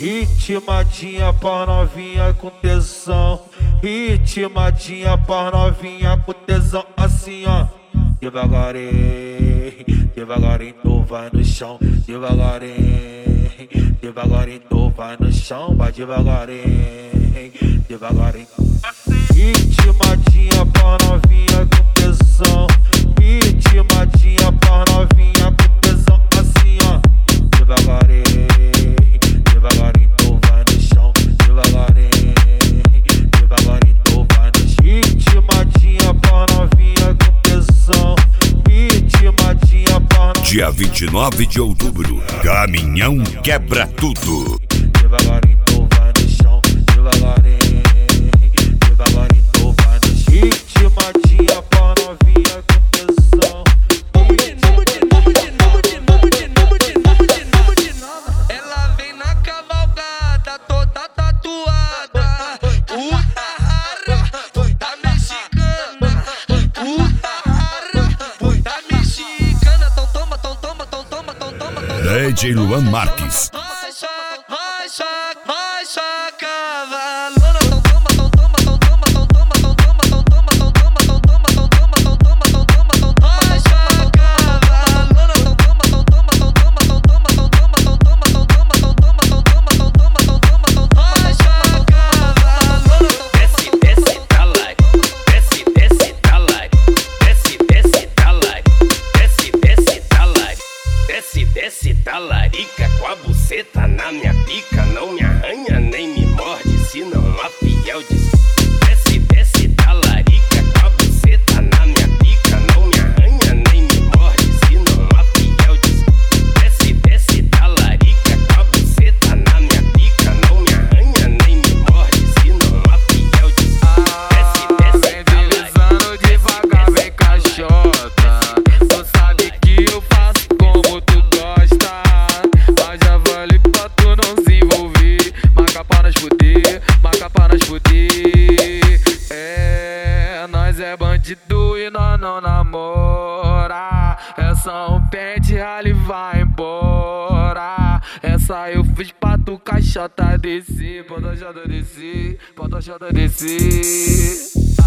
Ritmadinha pra novinha com tesão. Ritmadinha pra novinha com tesão. Assim ó, devagarinho, devagarinho tu vai no chão. Devagarinho, devagarinho tu vai no chão. Vai devagarinho, devagarinho. Ritmadinha pra novinha com tesão. Ritmadinha pra novinha com tesão. Assim ó, devagarinho, devagarinho tu vai no chão. Devagarinho, devagarinho tu vai no chão. Ritmadinha pra novinha com tesão. Ritmadinha pra novinha. Dia 29 de outubro, Caminhão Quebra Tudo. Devagarinho tu vai no chão. Devagarinho, devagarinho tu vai no chão. Ritmadinha pra novinha com tesão. Ela vem na cavalgada toda tatuada. Puta rara, puta mexicana. Puta rara, puta mexicana. Então toma, então toma, então toma, então toma, então toma. DJ Luan Marques. Vai cavalona. Então toma, então toma, então toma, então toma, então toma, então toma, então toma, então toma, então toma, então toma, então toma, então toma. Vai cavalona. Então toma, então toma, então toma, então toma, então toma, então toma, então toma, então toma, então toma, então toma, então toma, então toma. Vai cavalona. Desce, desce, tá like. Desce, desce, tá like. Desce, desce, tá like. Desce, desce, tá like. Desce, desce, tá like. Pica com a buceta na minha pica. Não me arranha nem me morde, se não a fiel diz. Desce, desce, tá like. Pica com a buceta na minha pica. Não me arranha nem me morde, se não a fiel diz. Desce, desce, tá like. Pica com a buceta na minha pica. Não me arranha nem me morde, se não a fiel diz. Desce, desce, Vem tá like. deslizando devagar, vem caixota. Tu sabe que eu faço como tu gosta. Mas já vale pra tu não se envolver. Marca pra nós fuder, marca pra nós fuder. É, nós é bandido e nós não namora. Essa um pente rally vai embora. Essa eu fiz pra tu caixota descer. Pode jota descer, pode jota descer.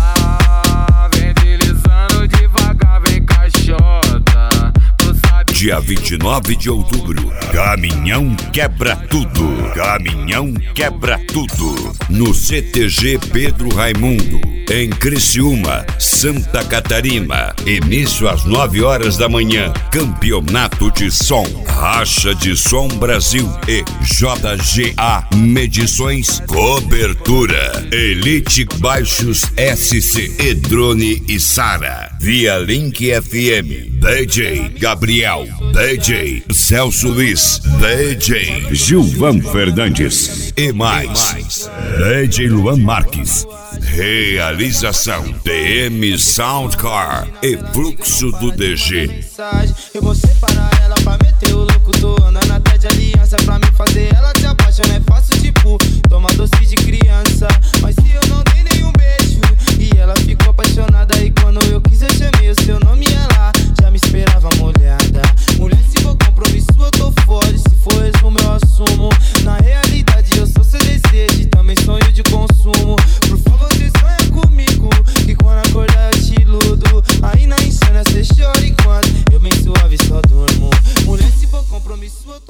Vem deslizando devagar, vem caixota. Tu sabe. Dia 29 de outubro, Caminhão Quebra Tudo. Caminhão Quebra Tudo. No CTG Pedro Raimundo, em Criciúma, Santa Catarina. Início às 9 horas da manhã. Campeonato de som. Racha de Som Brasil e JGA Medições. Cobertura. Elite Baixos SC. Edrone e Sara. Via Link FM. DJ Gabriel. DJ Celso Luiz. DJ Gilvan Fernandes. E mais. DJ Luan Marques. Realização TM Soundcar e Fluxo do DG. Eu vou separar ela pra meter o louco. Tô andando atrás de aliança pra me fazer